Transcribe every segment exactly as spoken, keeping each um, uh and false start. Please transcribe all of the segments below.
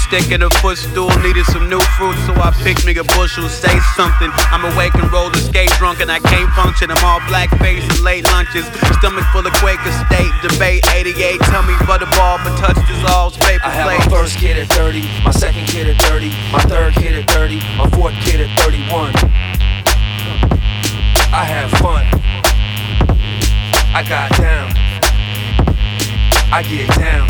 stick in a footstool, needed some new fruit, so I picked me a bushel. Say something, I'm awake and roller skate drunk and I can't function. I'm all black face and late lunches, stomach full of Quaker State debate. eighty-eight, tummy butterball, but touch dissolves paper I have plate. my first kid at thirty, my second kid at thirty, my third kid at thirty, my fourth kid at thirty-one. I have fun, I got down, I get down,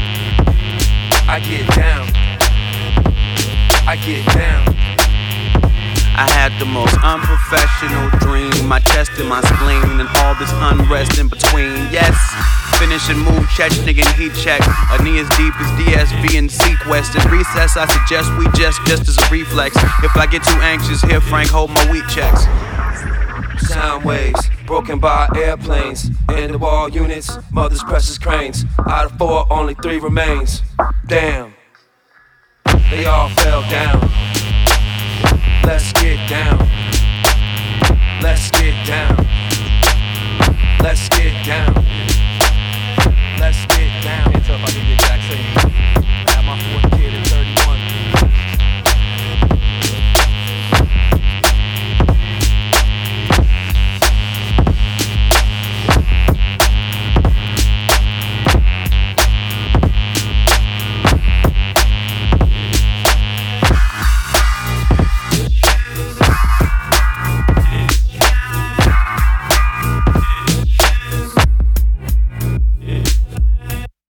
I get down, I get down. I had the most unprofessional dream, my chest and my spleen, and all this unrest in between. Yes, finishing move Chechnik and heat check, a knee as deep as D S V and Sequest. In recess, I suggest we just, just as a reflex. If I get too anxious, here Frank, hold my wheat checks. Sound waves broken by airplanes, in the wall units, mother's precious cranes. Out of four, only three remains. Damn, they all fell down. Let's get down. Let's get down. Let's get down.